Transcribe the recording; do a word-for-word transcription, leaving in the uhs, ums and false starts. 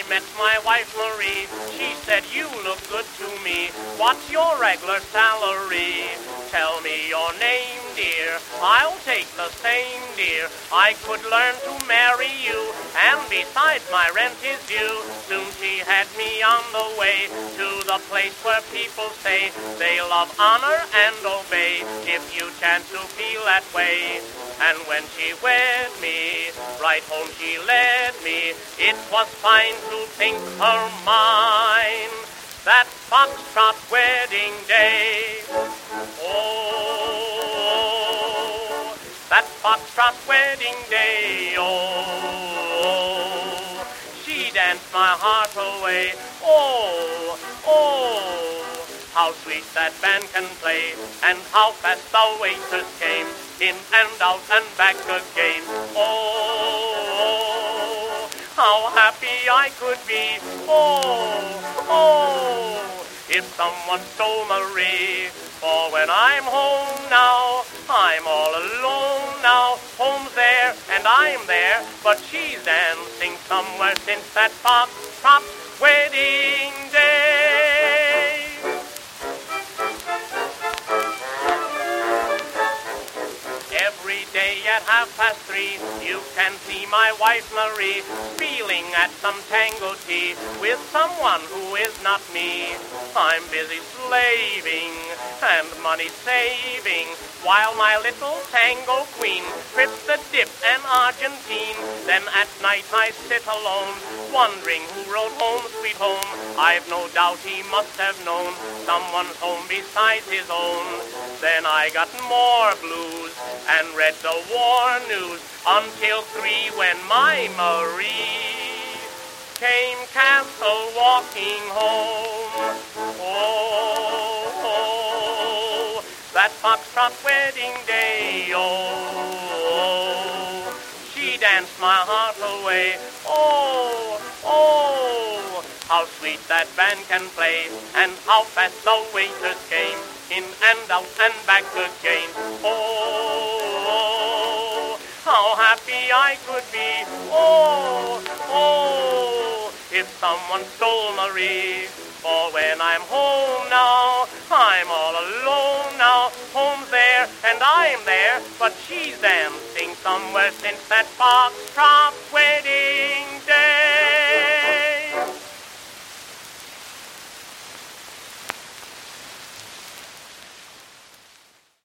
met my wife Marie. She said, you look good to me. What's your regular salary? Tell me your name, dear. I'll take the same, dear. I could learn to marry you, and besides my rent is due. Soon she had me on the way to the place where people say they love, honor, and obey. If you chance to feel that way. And when she wed me, right home she led me. It was fine to think her mine, that foxtrot wedding day. Oh, that foxtrot wedding day, oh, she danced my heart away. Oh, oh, how sweet that band can play, and how fast the waiters came, in and out and back again. Oh, how happy I could be. Oh, oh, if someone stole Marie. For when I'm home now, I'm all alone now. Home's there and I'm there, but she's dancing somewhere since that foxtrot wedding day. Every day at half past three, you can see my wife Marie feeling at some tango tea with someone who is not me. I'm busy slaving and money saving, while my little tango queen trips the dip and Argentine. Then at night I sit alone, wondering who wrote Home Sweet Home. I've no doubt he must have known someone's home besides his own. Then I got more blues and read the war news until three, when my Marie came castle walking home. Oh, oh, that foxtrot wedding day, oh, she danced my heart away. Oh, oh, how sweet that band can play, and how fast the waiters came, in and out and back again. Oh, how happy I could be. Oh, oh, if someone stole Marie. For when I'm home now, I'm all alone now. Home's there and I'm there, but she's dancing somewhere since that foxtrot